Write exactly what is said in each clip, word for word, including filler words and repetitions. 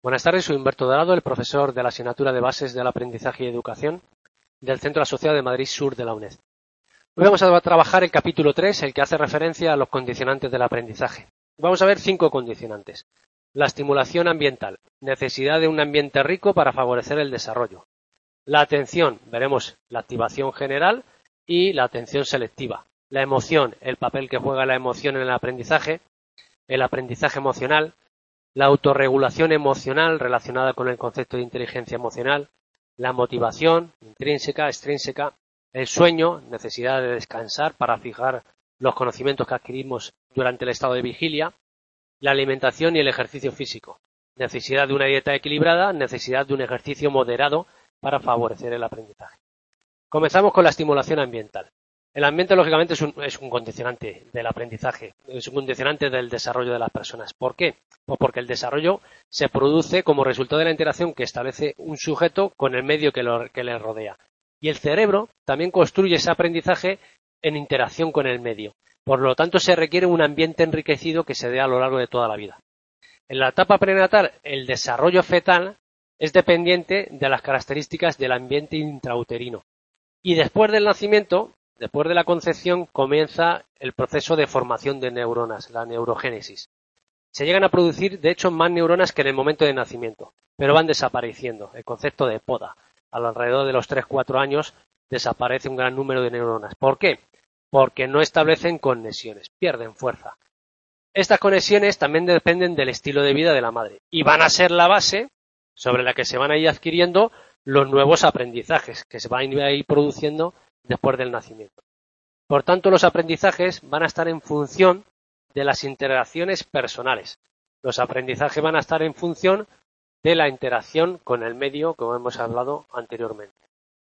Buenas tardes, soy Humberto Dorado, el profesor de la asignatura de Bases del Aprendizaje y Educación del Centro Asociado de Madrid Sur de la UNED. Hoy vamos a trabajar el capítulo tres, el que hace referencia a los condicionantes del aprendizaje. Vamos a ver cinco condicionantes. La estimulación ambiental, necesidad de un ambiente rico para favorecer el desarrollo. La atención, veremos la activación general y la atención selectiva. La emoción, el papel que juega la emoción en el aprendizaje. El aprendizaje emocional. La autorregulación emocional relacionada con el concepto de inteligencia emocional, la motivación intrínseca, extrínseca, el sueño, necesidad de descansar para fijar los conocimientos que adquirimos durante el estado de vigilia, la alimentación y el ejercicio físico, necesidad de una dieta equilibrada, necesidad de un ejercicio moderado para favorecer el aprendizaje. Comenzamos con la estimulación ambiental. El ambiente, lógicamente, es un, es un condicionante del aprendizaje, es un condicionante del desarrollo de las personas. ¿Por qué? Pues porque el desarrollo se produce como resultado de la interacción que establece un sujeto con el medio que, lo, que le rodea. Y el cerebro también construye ese aprendizaje en interacción con el medio. Por lo tanto, se requiere un ambiente enriquecido que se dé a lo largo de toda la vida. En la etapa prenatal, el desarrollo fetal es dependiente de las características del ambiente intrauterino. Y después del nacimiento, después de la concepción, comienza el proceso de formación de neuronas, la neurogénesis. Se llegan a producir, de hecho, más neuronas que en el momento de nacimiento, pero van desapareciendo. El concepto de poda. A lo alrededor de los tres a cuatro años desaparece un gran número de neuronas. ¿Por qué? Porque no establecen conexiones, pierden fuerza. Estas conexiones también dependen del estilo de vida de la madre y van a ser la base sobre la que se van a ir adquiriendo los nuevos aprendizajes que se van a ir produciendo después del nacimiento. Por tanto, los aprendizajes van a estar en función de las interacciones personales. Los aprendizajes van a estar en función de la interacción con el medio, como hemos hablado anteriormente.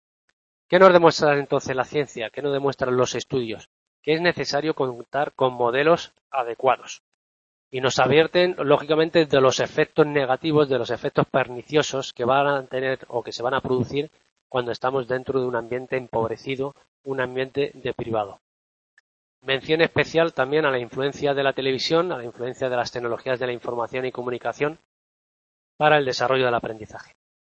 ¿Qué nos demuestra entonces la ciencia? ¿Qué nos demuestran los estudios? Que es necesario contar con modelos adecuados. Y nos advierten, lógicamente, de los efectos negativos, de los efectos perniciosos que van a tener o que se van a producir cuando estamos dentro de un ambiente empobrecido, un ambiente deprivado. Mención especial también a la influencia de la televisión, a la influencia de las tecnologías de la información y comunicación para el desarrollo del aprendizaje.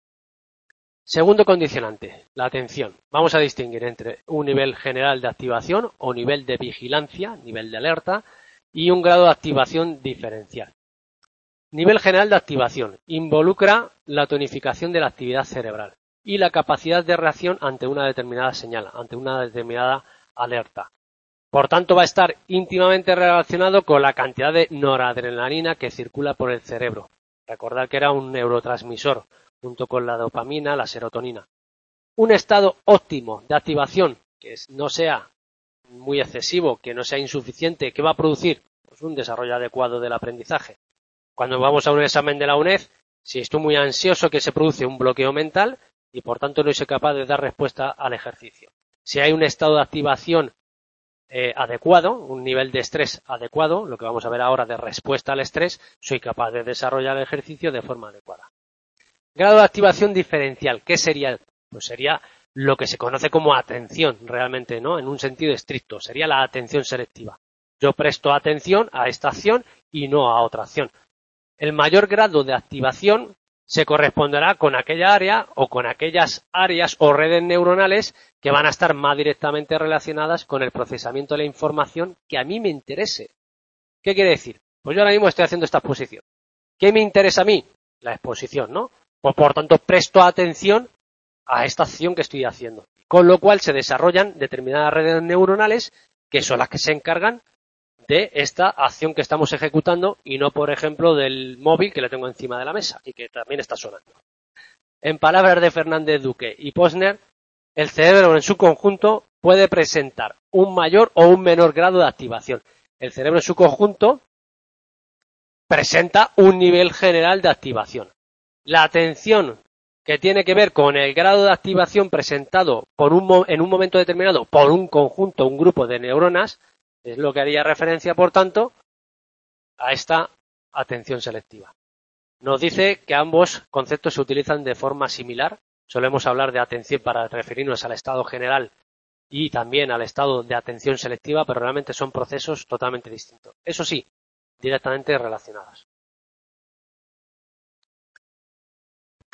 Segundo condicionante, la atención. Vamos a distinguir entre un nivel general de activación o nivel de vigilancia, nivel de alerta, y un grado de activación diferencial. Nivel general de activación involucra la tonificación de la actividad cerebral y la capacidad de reacción ante una determinada señal, ante una determinada alerta. Por tanto, va a estar íntimamente relacionado con la cantidad de noradrenalina que circula por el cerebro. Recordad que era un neurotransmisor, junto con la dopamina, la serotonina. Un estado óptimo de activación, que no sea muy excesivo, que no sea insuficiente, ¿qué va a producir? Pues un desarrollo adecuado del aprendizaje. Cuando vamos a un examen de la UNED, si estoy muy ansioso, que se produce un bloqueo mental y por tanto no soy capaz de dar respuesta al ejercicio. Si hay un estado de activación eh, adecuado, un nivel de estrés adecuado, lo que vamos a ver ahora de respuesta al estrés, soy capaz de desarrollar el ejercicio de forma adecuada. Grado de activación diferencial, ¿qué sería? Pues sería lo que se conoce como atención, realmente, ¿no? En un sentido estricto, sería la atención selectiva. Yo presto atención a esta acción y no a otra acción. El mayor grado de activación se corresponderá con aquella área o con aquellas áreas o redes neuronales que van a estar más directamente relacionadas con el procesamiento de la información que a mí me interese. ¿Qué quiere decir? Pues yo ahora mismo estoy haciendo esta exposición. ¿Qué me interesa a mí? La exposición, ¿no? Pues por tanto presto atención a esta acción que estoy haciendo. Con lo cual se desarrollan determinadas redes neuronales que son las que se encargan de esta acción que estamos ejecutando y no, por ejemplo, del móvil que le tengo encima de la mesa y que también está sonando. En palabras de Fernández Duque y Posner, el cerebro en su conjunto puede presentar un mayor o un menor grado de activación. El cerebro en su conjunto presenta un nivel general de activación. La atención que tiene que ver con el grado de activación presentado por un, en un momento determinado por un conjunto, un grupo de neuronas, es lo que haría referencia, por tanto, a esta atención selectiva. Nos dice que ambos conceptos se utilizan de forma similar. Solemos hablar de atención para referirnos al estado general y también al estado de atención selectiva, pero realmente son procesos totalmente distintos. Eso sí, directamente relacionados.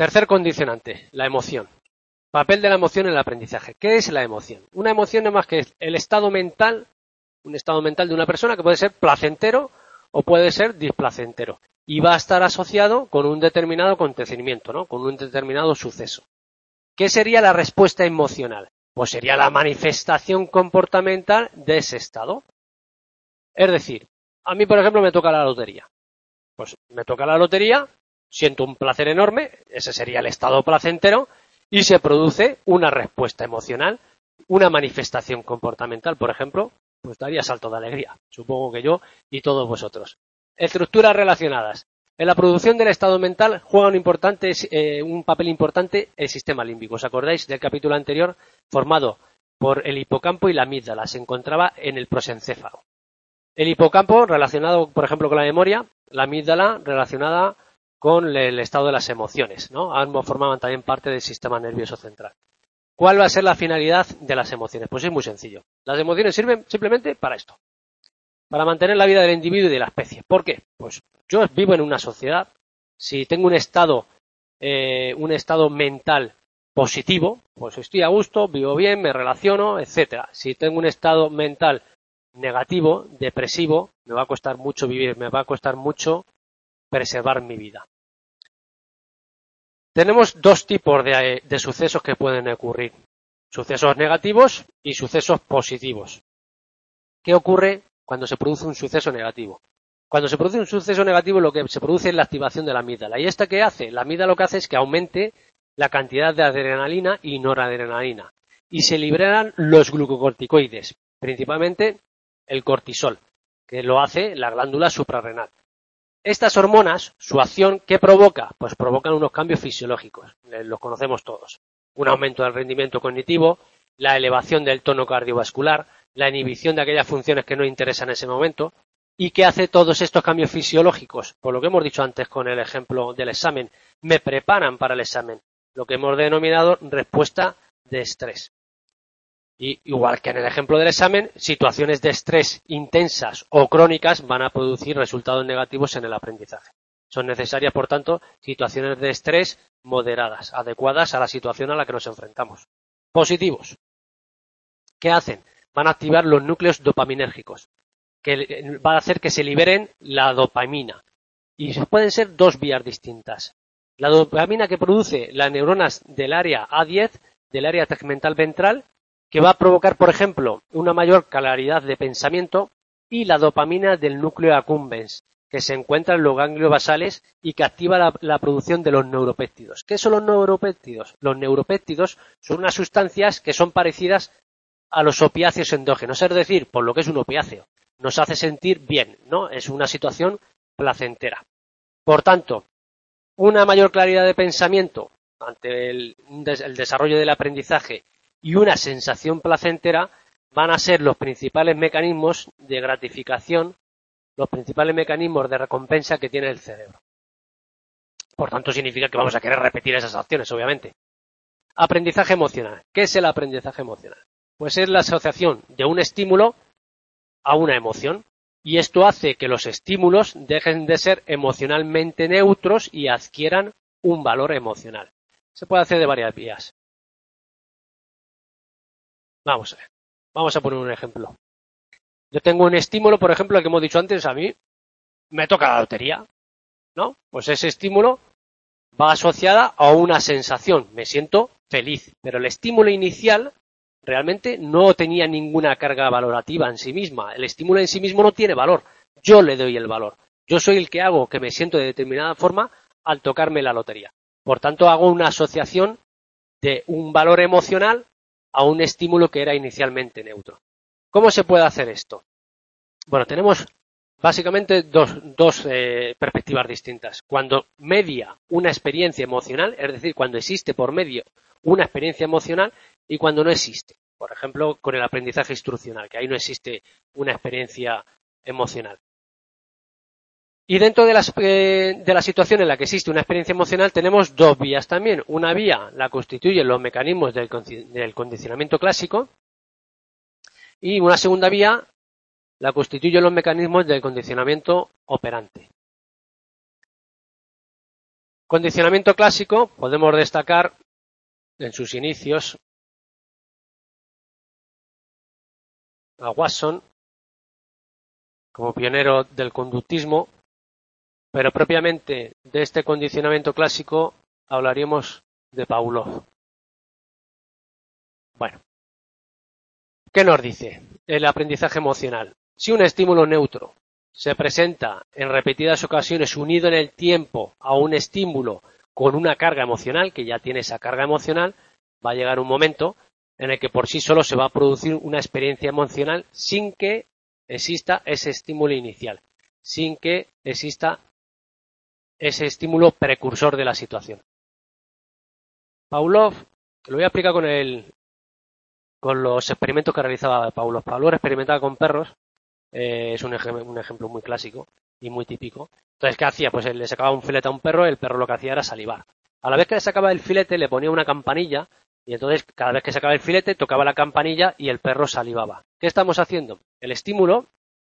Tercer condicionante, la emoción. Papel de la emoción en el aprendizaje. ¿Qué es la emoción? Una emoción no es más que el estado mental, un estado mental de una persona que puede ser placentero o puede ser displacentero. Y va a estar asociado con un determinado acontecimiento, ¿no? Con un determinado suceso. ¿Qué sería la respuesta emocional? Pues sería la manifestación comportamental de ese estado. Es decir, a mí, por ejemplo, me toca la lotería. Pues me toca la lotería, siento un placer enorme, ese sería el estado placentero, y se produce una respuesta emocional, una manifestación comportamental, por ejemplo, pues daría salto de alegría, supongo que yo y todos vosotros. Estructuras relacionadas. En la producción del estado mental juega un, importante, eh, un papel importante el sistema límbico. ¿Os acordáis del capítulo anterior? Formado por el hipocampo y la amígdala. Se encontraba en el prosencéfalo. El hipocampo relacionado, por ejemplo, con la memoria, la amígdala relacionada con el estado de las emociones, ¿no? Ambos formaban también parte del sistema nervioso central. ¿Cuál va a ser la finalidad de las emociones? Pues es muy sencillo. Las emociones sirven simplemente para esto, para mantener la vida del individuo y de la especie. ¿Por qué? Pues yo vivo en una sociedad, si tengo un estado, eh, un estado mental positivo, pues estoy a gusto, vivo bien, me relaciono, etcétera. Si tengo un estado mental negativo, depresivo, me va a costar mucho vivir, me va a costar mucho preservar mi vida. Tenemos dos tipos de, de sucesos que pueden ocurrir. Sucesos negativos y sucesos positivos. ¿Qué ocurre cuando se produce un suceso negativo? Cuando se produce un suceso negativo, lo que se produce es la activación de la amígdala. ¿Y esta qué hace? La amígdala lo que hace es que aumente la cantidad de adrenalina y noradrenalina. Y se liberan los glucocorticoides, principalmente el cortisol, que lo hace la glándula suprarrenal. Estas hormonas, su acción, ¿qué provoca? Pues provocan unos cambios fisiológicos, los conocemos todos. Un aumento del rendimiento cognitivo, la elevación del tono cardiovascular, la inhibición de aquellas funciones que no interesan en ese momento. ¿Y qué hace todos estos cambios fisiológicos? Por lo que hemos dicho antes con el ejemplo del examen, me preparan para el examen, lo que hemos denominado respuesta de estrés. Y igual que en el ejemplo del examen, situaciones de estrés intensas o crónicas van a producir resultados negativos en el aprendizaje. Son necesarias, por tanto, situaciones de estrés moderadas, adecuadas a la situación a la que nos enfrentamos. Positivos. ¿Qué hacen? Van a activar los núcleos dopaminérgicos, que van a hacer que se liberen la dopamina. Y pueden ser dos vías distintas. La dopamina que produce las neuronas del área A diez, del área tegmental ventral, que va a provocar, por ejemplo, una mayor claridad de pensamiento, y la dopamina del núcleo accumbens, que se encuentra en los ganglios basales y que activa la, la producción de los neuropéptidos. ¿Qué son los neuropéptidos? Los neuropéptidos son unas sustancias que son parecidas a los opiáceos endógenos, es decir, por lo que es un opiáceo, nos hace sentir bien, ¿no? Es una situación placentera. Por tanto, una mayor claridad de pensamiento ante el, el desarrollo del aprendizaje y una sensación placentera van a ser los principales mecanismos de gratificación, los principales mecanismos de recompensa que tiene el cerebro. Por tanto, significa que vamos a querer repetir esas acciones, obviamente. Aprendizaje emocional. ¿Qué es el aprendizaje emocional? Pues es la asociación de un estímulo a una emoción. Y esto hace que los estímulos dejen de ser emocionalmente neutros y adquieran un valor emocional. Se puede hacer de varias vías. Vamos a ver. Vamos a poner un ejemplo. Yo tengo un estímulo, por ejemplo, el que hemos dicho antes, a mí me toca la lotería, ¿no? Pues ese estímulo va asociada a una sensación. Me siento feliz. Pero el estímulo inicial realmente no tenía ninguna carga valorativa en sí misma. El estímulo en sí mismo no tiene valor. Yo le doy el valor. Yo soy el que hago que me siento de determinada forma al tocarme la lotería. Por tanto, hago una asociación de un valor emocional a un estímulo que era inicialmente neutro. ¿Cómo se puede hacer esto? Bueno, tenemos básicamente dos, dos eh, perspectivas distintas. Cuando media una experiencia emocional, es decir, cuando existe por medio una experiencia emocional, y cuando no existe. Por ejemplo, con el aprendizaje instruccional, que ahí no existe una experiencia emocional. Y dentro de, las, eh, de la situación en la que existe una experiencia emocional tenemos dos vías también. Una vía la constituyen los mecanismos del, del condicionamiento clásico y una segunda vía la constituyen los mecanismos del condicionamiento operante. Condicionamiento clásico, podemos destacar en sus inicios a Watson como pionero del conductismo, pero propiamente de este condicionamiento clásico hablaríamos de Pavlov. Bueno, ¿qué nos dice el aprendizaje emocional? Si un estímulo neutro se presenta en repetidas ocasiones unido en el tiempo a un estímulo con una carga emocional, que ya tiene esa carga emocional, va a llegar un momento en el que por sí solo se va a producir una experiencia emocional sin que exista ese estímulo inicial, sin que exista ese estímulo precursor de la situación. Pavlov, lo voy a explicar con el, con los experimentos que realizaba Pavlov. Pavlov experimentaba con perros, eh, es un, ej un ejemplo muy clásico y muy típico. Entonces, ¿qué hacía? Pues él le sacaba un filete a un perro, el perro lo que hacía era salivar. A la vez que le sacaba el filete, le ponía una campanilla, y entonces cada vez que sacaba el filete, tocaba la campanilla y el perro salivaba. ¿Qué estamos haciendo? El estímulo,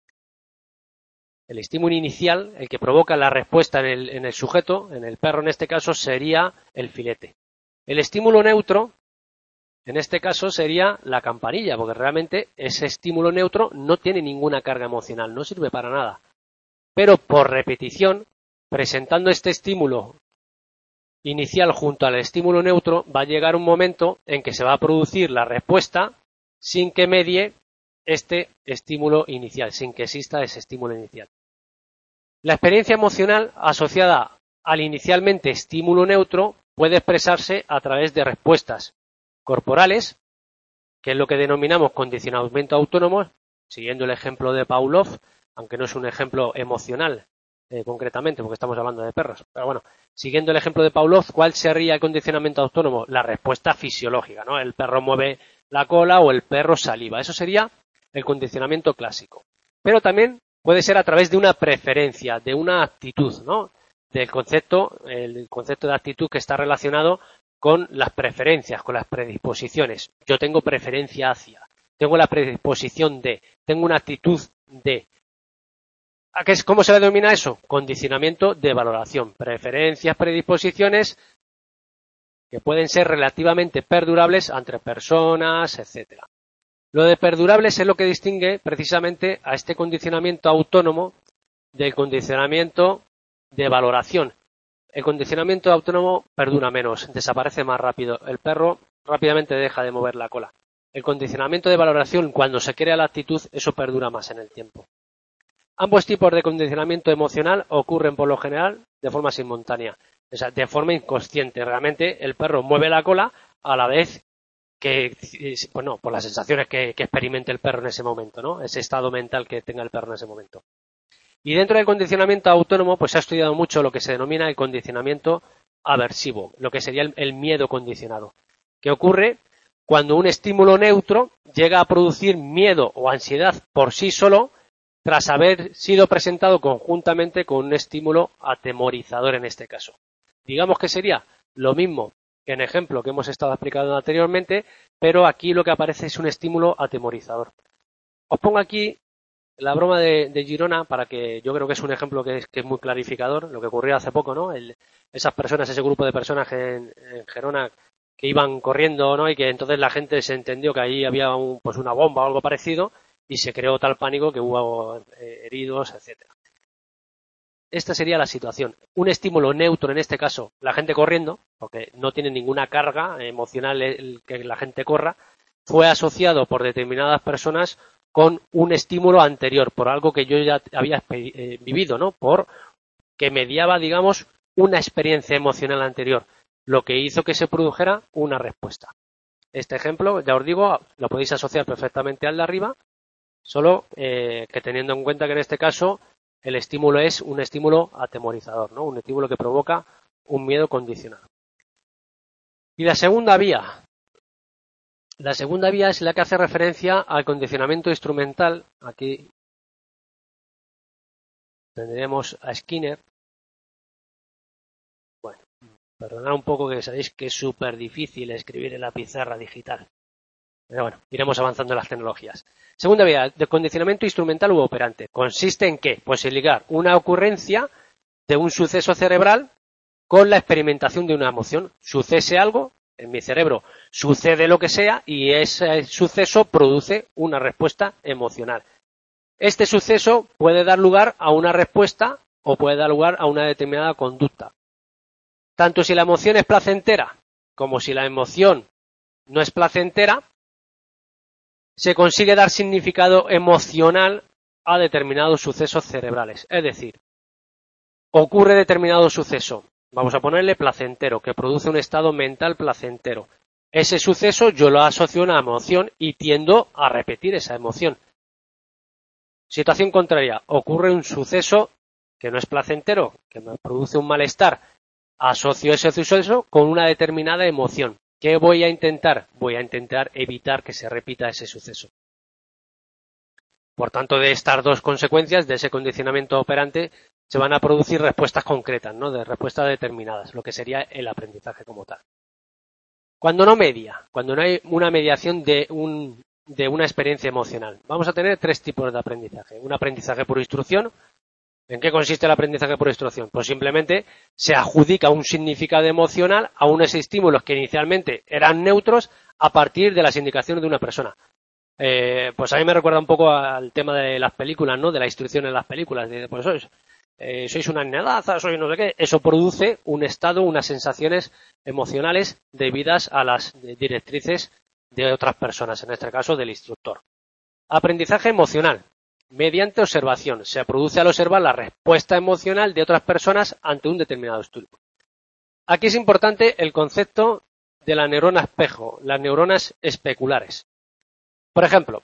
el estímulo inicial, el que provoca la respuesta en el, en el sujeto, en el perro en este caso, sería el filete. El estímulo neutro, en este caso, sería la campanilla, porque realmente ese estímulo neutro no tiene ninguna carga emocional, no sirve para nada. Pero por repetición, presentando este estímulo inicial junto al estímulo neutro, va a llegar un momento en que se va a producir la respuesta sin que medie este estímulo inicial, sin que exista ese estímulo inicial. La experiencia emocional asociada al inicialmente estímulo neutro puede expresarse a través de respuestas corporales, que es lo que denominamos condicionamiento autónomo, siguiendo el ejemplo de Pavlov, aunque no es un ejemplo emocional eh, concretamente, porque estamos hablando de perros. Pero bueno, siguiendo el ejemplo de Pavlov, ¿cuál sería el condicionamiento autónomo? La respuesta fisiológica, ¿no? El perro mueve la cola o el perro saliva. Eso sería el condicionamiento clásico. Pero también puede ser a través de una preferencia, de una actitud, ¿no? Del concepto, el concepto de actitud que está relacionado con las preferencias, con las predisposiciones. Yo tengo preferencia hacia, tengo la predisposición de, tengo una actitud de. ¿A qué es, cómo se le denomina eso? Condicionamiento de valoración. Preferencias, predisposiciones que pueden ser relativamente perdurables entre personas, etcétera. Lo de perdurables es lo que distingue precisamente a este condicionamiento autónomo del condicionamiento de valoración. El condicionamiento autónomo perdura menos, desaparece más rápido. El perro rápidamente deja de mover la cola. El condicionamiento de valoración, cuando se crea la actitud, eso perdura más en el tiempo. Ambos tipos de condicionamiento emocional ocurren por lo general de forma simultánea, o sea, de forma inconsciente. Realmente el perro mueve la cola a la vez que, bueno, por las sensaciones que, que experimente el perro en ese momento, ¿no? Ese estado mental que tenga el perro en ese momento. Y dentro del condicionamiento autónomo, pues se ha estudiado mucho lo que se denomina el condicionamiento aversivo, lo que sería el, el miedo condicionado, que ocurre cuando un estímulo neutro llega a producir miedo o ansiedad por sí solo, tras haber sido presentado conjuntamente con un estímulo atemorizador en este caso. Digamos que sería lo mismo que en el ejemplo que hemos estado explicando anteriormente, pero aquí lo que aparece es un estímulo atemorizador. Os pongo aquí la broma de, de Girona para que yo creo que es un ejemplo que es, que es muy clarificador, lo que ocurrió hace poco, ¿no? El, esas personas, ese grupo de personas en, en Gerona que iban corriendo, ¿no? Y que entonces la gente se entendió que ahí había un, pues una bomba o algo parecido, y se creó tal pánico que hubo eh, heridos, etcétera. Esta sería la situación. Un estímulo neutro, en este caso, la gente corriendo, porque no tiene ninguna carga emocional el que la gente corra, fue asociado por determinadas personas con un estímulo anterior, por algo que yo ya había eh, vivido, ¿no? Por que mediaba, digamos, una experiencia emocional anterior, lo que hizo que se produjera una respuesta. Este ejemplo, ya os digo, lo podéis asociar perfectamente al de arriba, solo eh, que teniendo en cuenta que en este caso el estímulo es un estímulo atemorizador, ¿no? Un estímulo que provoca un miedo condicionado. Y la segunda vía. La segunda vía es la que hace referencia al condicionamiento instrumental. Aquí tendremos a Skinner. Bueno, perdonad un poco que sabéis que es súper difícil escribir en la pizarra digital. Pero bueno, iremos avanzando en las tecnologías. Segunda vía, de condicionamiento instrumental u operante. ¿Consiste en qué? Pues en ligar una ocurrencia de un suceso cerebral con la experimentación de una emoción. Sucede algo, en mi cerebro sucede lo que sea y ese suceso produce una respuesta emocional. Este suceso puede dar lugar a una respuesta o puede dar lugar a una determinada conducta. Tanto si la emoción es placentera como si la emoción no es placentera, se consigue dar significado emocional a determinados sucesos cerebrales. Es decir, ocurre determinado suceso, vamos a ponerle placentero, que produce un estado mental placentero. Ese suceso yo lo asocio a una emoción y tiendo a repetir esa emoción. Situación contraria, ocurre un suceso que no es placentero, que me produce un malestar. Asocio ese suceso con una determinada emoción. ¿Qué voy a intentar? Voy a intentar evitar que se repita ese suceso. Por tanto, de estas dos consecuencias, de ese condicionamiento operante, se van a producir respuestas concretas, ¿no? De respuestas determinadas, lo que sería el aprendizaje como tal. Cuando no media, cuando no hay una mediación de, un, de una experiencia emocional, vamos a tener tres tipos de aprendizaje. Un aprendizaje por instrucción. ¿En qué consiste el aprendizaje por instrucción? Pues simplemente se adjudica un significado emocional a unos estímulos que inicialmente eran neutros a partir de las indicaciones de una persona. Eh, pues a mí me recuerda un poco al tema de las películas, ¿no? De la instrucción en las películas. De, pues sois, eh, sois una nenaza, sois no sé qué. Eso produce un estado, unas sensaciones emocionales debidas a las directrices de otras personas, en este caso del instructor. Aprendizaje emocional. Mediante observación. Se produce al observar la respuesta emocional de otras personas ante un determinado estímulo. Aquí es importante el concepto de la neurona espejo, las neuronas especulares. Por ejemplo,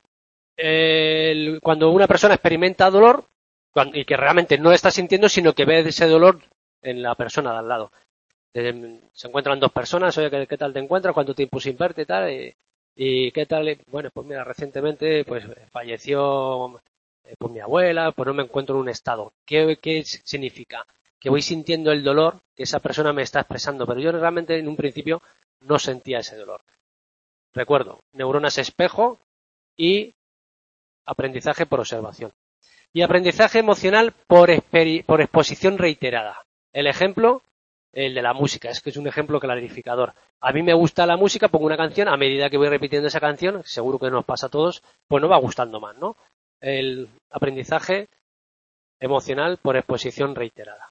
el, cuando una persona experimenta dolor cuando, y que realmente no está sintiendo, sino que ve ese dolor en la persona de al lado. Eh, se encuentran dos personas, oye, ¿qué, qué tal te encuentras? ¿Cuánto tiempo sin verte y tal? Y, y ¿qué tal? Bueno, pues mira, recientemente pues falleció pues mi abuela, pues no me encuentro en un estado. ¿Qué, qué significa? Que voy sintiendo el dolor que esa persona me está expresando, pero yo realmente en un principio no sentía ese dolor. Recuerdo, neuronas espejo y aprendizaje por observación. Y aprendizaje emocional por, por exposición reiterada. El ejemplo, el de la música, es que es un ejemplo clarificador. A mí me gusta la música, pongo una canción, a medida que voy repitiendo esa canción, seguro que nos pasa a todos, pues nos va gustando más, ¿no? El aprendizaje emocional por exposición reiterada.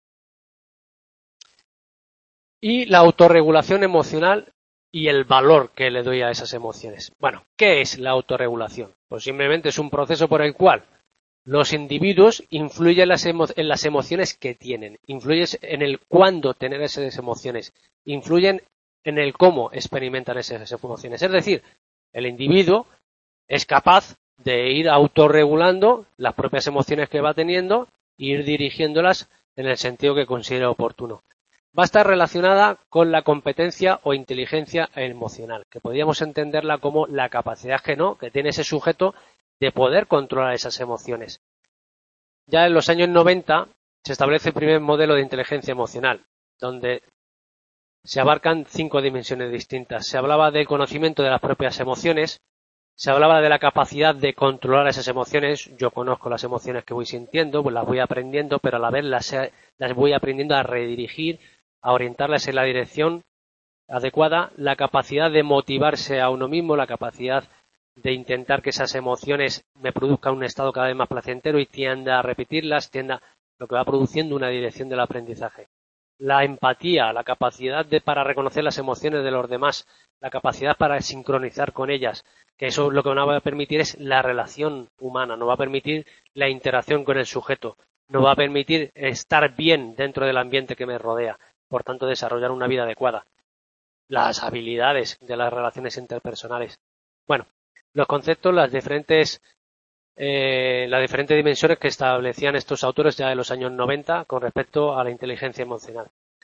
Y la autorregulación emocional y el valor que le doy a esas emociones. Bueno, ¿qué es la autorregulación? Pues simplemente es un proceso por el cual los individuos influyen en las, emo- en las emociones que tienen, influyen en el cuándo tener esas emociones, influyen en el cómo experimentan esas emociones. Es decir, el individuo es capaz de ir autorregulando las propias emociones que va teniendo e ir dirigiéndolas en el sentido que considere oportuno. Va a estar relacionada con la competencia o inteligencia emocional, que podríamos entenderla como la capacidad que no, que tiene ese sujeto de poder controlar esas emociones. Ya en los años noventa se establece el primer modelo de inteligencia emocional, donde se abarcan cinco dimensiones distintas. Se hablaba del conocimiento de las propias emociones, se hablaba de la capacidad de controlar esas emociones. Yo conozco las emociones que voy sintiendo, pues las voy aprendiendo, pero a la vez las, las voy aprendiendo a redirigir, a orientarlas en la dirección adecuada. La capacidad de motivarse a uno mismo, la capacidad de intentar que esas emociones me produzcan un estado cada vez más placentero y tienda a repetirlas, tienda lo que va produciendo una dirección del aprendizaje. La empatía, la capacidad de, para reconocer las emociones de los demás, la capacidad para sincronizar con ellas, que eso lo que nos va a permitir es la relación humana, nos va a permitir la interacción con el sujeto, nos va a permitir estar bien dentro del ambiente que me rodea, por tanto desarrollar una vida adecuada. Las habilidades de las relaciones interpersonales. Bueno, los conceptos, las diferentes eh, las diferentes dimensiones que establecían estos autores ya en los años noventa con respecto a la inteligencia emocional.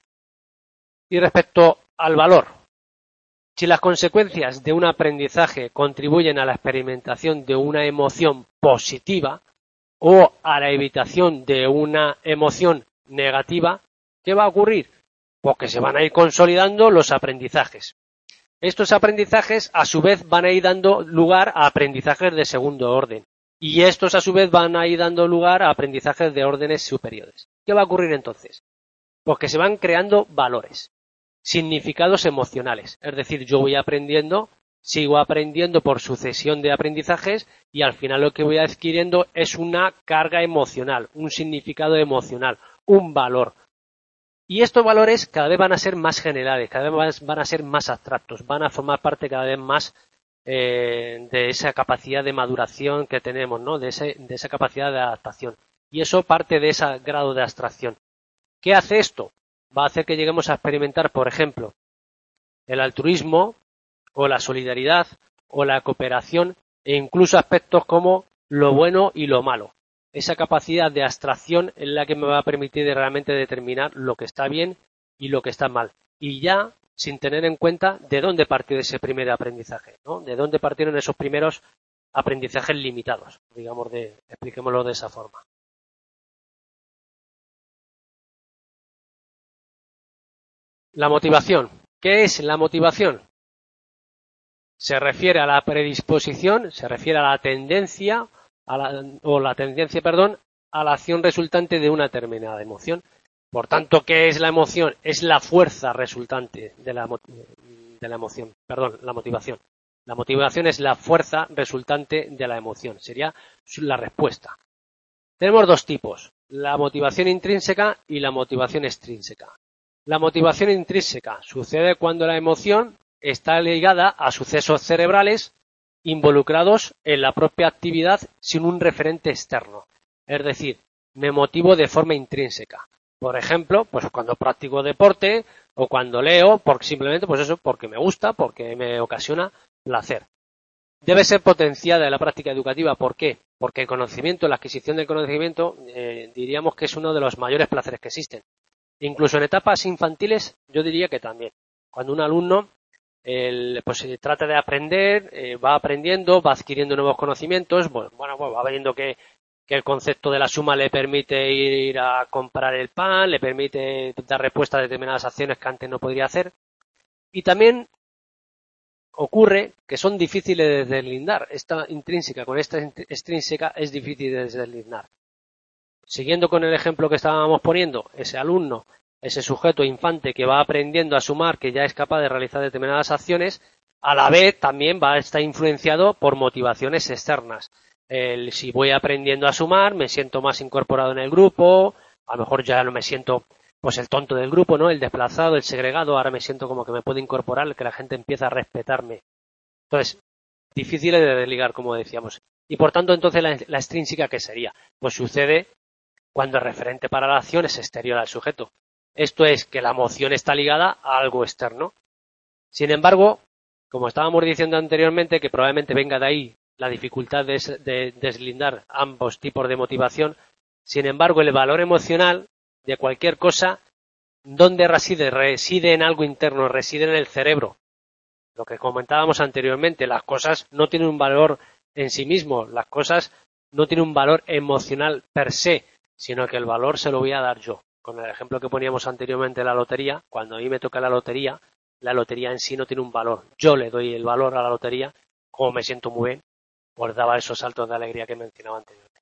Y respecto al valor, si las consecuencias de un aprendizaje contribuyen a la experimentación de una emoción positiva o a la evitación de una emoción negativa, ¿qué va a ocurrir? Pues que se van a ir consolidando los aprendizajes. Estos aprendizajes a su vez van a ir dando lugar a aprendizajes de segundo orden y estos a su vez van a ir dando lugar a aprendizajes de órdenes superiores. ¿Qué va a ocurrir entonces? Pues que se van creando valores, significados emocionales. Es decir, yo voy aprendiendo, sigo aprendiendo por sucesión de aprendizajes y al final lo que voy adquiriendo es una carga emocional, un significado emocional, un valor. Y estos valores cada vez van a ser más generales, cada vez van a ser más abstractos, van a formar parte cada vez más eh, de esa capacidad de maduración que tenemos, ¿no? De, ese, de esa capacidad de adaptación. Y eso parte de ese grado de abstracción. ¿Qué hace esto? Va a hacer que lleguemos a experimentar, por ejemplo, el altruismo o la solidaridad o la cooperación e incluso aspectos como lo bueno y lo malo. Esa capacidad de abstracción es la que me va a permitir realmente determinar lo que está bien y lo que está mal. Y ya sin tener en cuenta de dónde partió ese primer aprendizaje, ¿no? De dónde partieron esos primeros aprendizajes limitados, digamos, de, expliquémoslo de esa forma. La motivación. ¿Qué es la motivación? Se refiere a la predisposición, se refiere a la tendencia, a la, o la tendencia, perdón, a la acción resultante de una determinada emoción. Por tanto, ¿qué es la emoción? Es la fuerza resultante de la, de la emoción, perdón, la motivación. La motivación es la fuerza resultante de la emoción, sería la respuesta. Tenemos dos tipos, la motivación intrínseca y la motivación extrínseca. La motivación intrínseca sucede cuando la emoción está ligada a sucesos cerebrales involucrados en la propia actividad sin un referente externo. Es decir, me motivo de forma intrínseca. Por ejemplo, pues cuando practico deporte o cuando leo, porque simplemente pues eso, porque me gusta, porque me ocasiona placer. Debe ser potenciada en la práctica educativa. ¿Por qué? Porque el conocimiento, la adquisición del conocimiento, eh, diríamos que es uno de los mayores placeres que existen. Incluso en etapas infantiles, yo diría que también. Cuando un alumno el, pues se trata de aprender, eh, va aprendiendo, va adquiriendo nuevos conocimientos, bueno, bueno pues va viendo que, que el concepto de la suma le permite ir a comprar el pan, le permite dar respuesta a determinadas acciones que antes no podría hacer. Y también ocurre que son difíciles de deslindar. Esta intrínseca con esta extrínseca es difícil de deslindar. Siguiendo con el ejemplo que estábamos poniendo, ese alumno, ese sujeto infante que va aprendiendo a sumar, que ya es capaz de realizar determinadas acciones, a la vez también va a estar influenciado por motivaciones externas. El, si voy aprendiendo a sumar, me siento más incorporado en el grupo, a lo mejor ya no me siento pues el tonto del grupo, ¿no? El desplazado, el segregado, ahora me siento como que me puedo incorporar, que la gente empieza a respetarme. Entonces, difícil de desligar, como decíamos. Y por tanto, entonces, la, la extrínseca, ¿qué sería? Pues sucede cuando el referente para la acción es exterior al sujeto. Esto es que la emoción está ligada a algo externo. Sin embargo, como estábamos diciendo anteriormente, que probablemente venga de ahí la dificultad de, de deslindar ambos tipos de motivación, sin embargo, el valor emocional de cualquier cosa, ¿dónde reside? Reside en algo interno, reside en el cerebro. Lo que comentábamos anteriormente, las cosas no tienen un valor en sí mismo, las cosas no tienen un valor emocional per se, sino que el valor se lo voy a dar yo. Con el ejemplo que poníamos anteriormente de la lotería, cuando a mí me toca la lotería, la lotería en sí no tiene un valor. Yo le doy el valor a la lotería, como me siento muy bien, pues daba esos saltos de alegría que mencionaba anteriormente.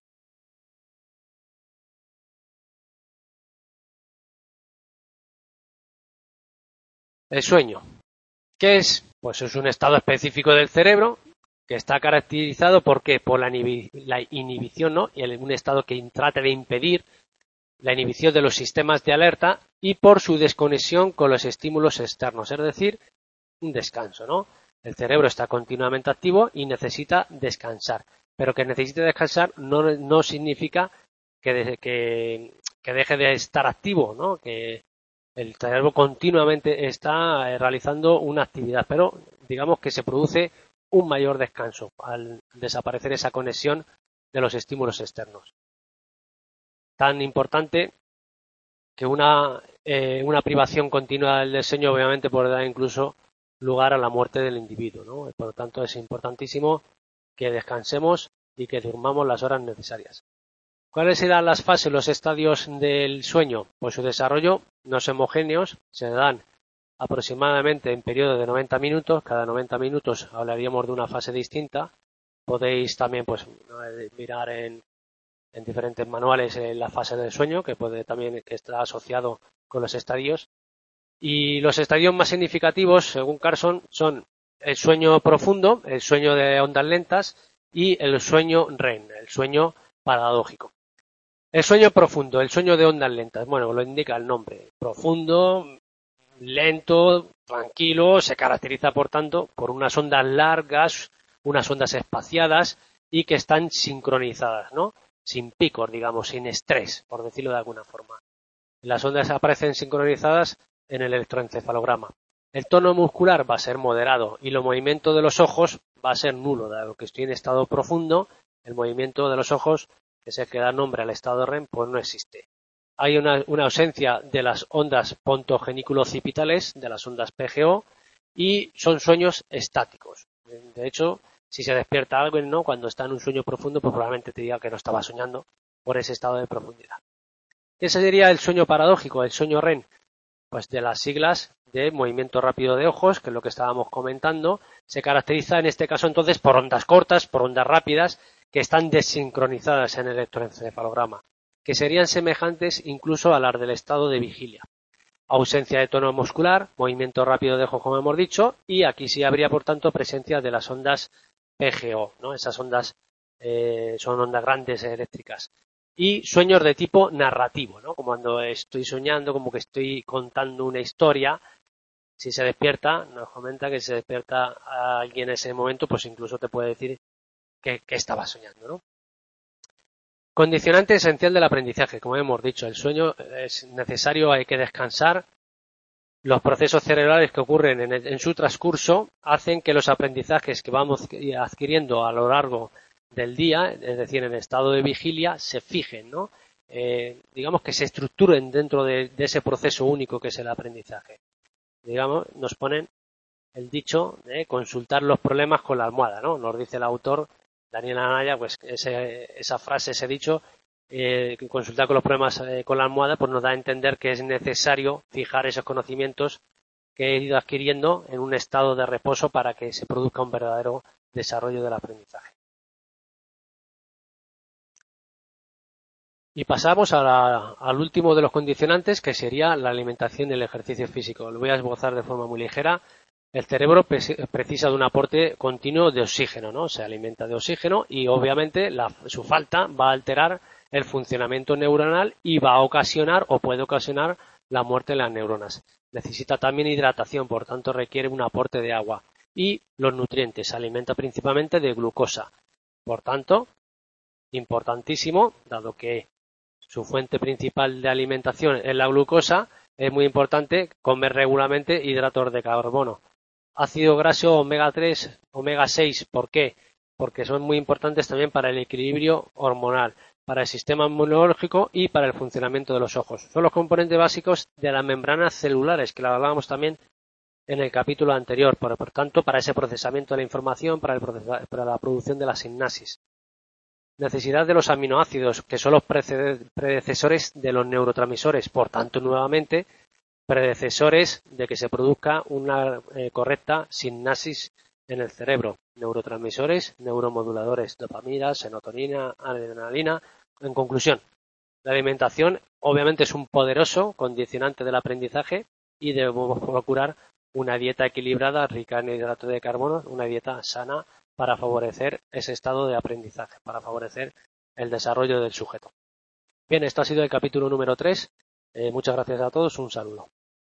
El sueño. ¿Qué es? Pues es un estado específico del cerebro que está caracterizado ¿por qué? Por la, inhibi la inhibición, ¿no? Y un estado que trata de impedir la inhibición de los sistemas de alerta y por su desconexión con los estímulos externos, es decir, un descanso, ¿no? El cerebro está continuamente activo y necesita descansar, pero que necesite descansar no, no significa que, de, que, que deje de estar activo, ¿no? Que el cerebro continuamente está realizando una actividad, pero digamos que se produce un mayor descanso al desaparecer esa conexión de los estímulos externos. Tan importante que una, eh, una privación continua del sueño obviamente puede dar incluso lugar a la muerte del individuo, ¿no? Por lo tanto, es importantísimo que descansemos y que durmamos las horas necesarias. ¿Cuáles serán las fases, los estadios del sueño? Pues su desarrollo no es homogéneo, se dan aproximadamente en periodo de noventa minutos, cada noventa minutos hablaríamos de una fase distinta. Podéis también pues mirar en, en diferentes manuales en la fase del sueño, que puede también que está asociado con los estadios. Y los estadios más significativos, según Carson, son el sueño profundo, el sueño de ondas lentas y el sueño R E M, el sueño paradójico. El sueño profundo, el sueño de ondas lentas, bueno, lo indica el nombre, profundo, lento, tranquilo, se caracteriza por tanto por unas ondas largas, unas ondas espaciadas y que están sincronizadas, ¿no? Sin picos, digamos, sin estrés, por decirlo de alguna forma. Las ondas aparecen sincronizadas en el electroencefalograma. El tono muscular va a ser moderado y el movimiento de los ojos va a ser nulo, dado que estoy en estado profundo, el movimiento de los ojos, que es el que da nombre al estado R E M, pues no existe. Hay una, una ausencia de las ondas pontogeniculocipitales, de las ondas P G O, y son sueños estáticos. De hecho, si se despierta alguien, ¿no?, cuando está en un sueño profundo, pues probablemente te diga que no estaba soñando por ese estado de profundidad. Ese sería el sueño paradójico, el sueño R E M, pues de las siglas de movimiento rápido de ojos, que es lo que estábamos comentando. Se caracteriza en este caso entonces por ondas cortas, por ondas rápidas, que están desincronizadas en el electroencefalograma, que serían semejantes incluso a las del estado de vigilia. Ausencia de tono muscular, movimiento rápido de ojos, como hemos dicho, y aquí sí habría, por tanto, presencia de las ondas P G O, ¿no? Esas ondas eh, son ondas grandes eléctricas. Y sueños de tipo narrativo, ¿no? Como cuando estoy soñando, como que estoy contando una historia. Si se despierta, nos comenta que si se despierta a alguien en ese momento, pues incluso te puede decir que, que estaba soñando, ¿no? Condicionante esencial del aprendizaje, como hemos dicho, el sueño es necesario, hay que descansar. Los procesos cerebrales que ocurren en, el, en su transcurso hacen que los aprendizajes que vamos adquiriendo a lo largo del día, es decir, en estado de vigilia, se fijen, ¿no? Eh, digamos que se estructuren dentro de, de ese proceso único que es el aprendizaje. Digamos, nos ponen el dicho de consultar los problemas con la almohada, ¿no? Nos dice el autor Daniel Anaya, pues ese, esa frase, ese dicho, eh, consultar con los problemas eh, con la almohada, pues nos da a entender que es necesario fijar esos conocimientos que he ido adquiriendo en un estado de reposo para que se produzca un verdadero desarrollo del aprendizaje. Y pasamos a la, al último de los condicionantes, que sería la alimentación y el ejercicio físico. Lo voy a esbozar de forma muy ligera. El cerebro precisa de un aporte continuo de oxígeno, ¿no? Se alimenta de oxígeno y obviamente la, su falta va a alterar el funcionamiento neuronal y va a ocasionar o puede ocasionar la muerte de las neuronas. Necesita también hidratación, por tanto requiere un aporte de agua. Y los nutrientes, se alimenta principalmente de glucosa. Por tanto, importantísimo, dado que su fuente principal de alimentación es la glucosa, es muy importante comer regularmente hidratos de carbono. Ácido graso omega tres, omega seis, ¿por qué? Porque son muy importantes también para el equilibrio hormonal, para el sistema inmunológico y para el funcionamiento de los ojos. Son los componentes básicos de las membranas celulares, que lo hablábamos también en el capítulo anterior, por, por tanto, para ese procesamiento de la información, para, el procesa, para la producción de la sinapsis. Necesidad de los aminoácidos, que son los predecesores de los neurotransmisores, por tanto, nuevamente, predecesores de que se produzca una eh, correcta sinapsis en el cerebro. Neurotransmisores, neuromoduladores, dopamina, serotonina, adrenalina. En conclusión, la alimentación obviamente es un poderoso condicionante del aprendizaje y debemos procurar una dieta equilibrada, rica en hidratos de carbono, una dieta sana para favorecer ese estado de aprendizaje, para favorecer el desarrollo del sujeto. Bien, esto ha sido el capítulo número tres. Eh, muchas gracias a todos, un saludo.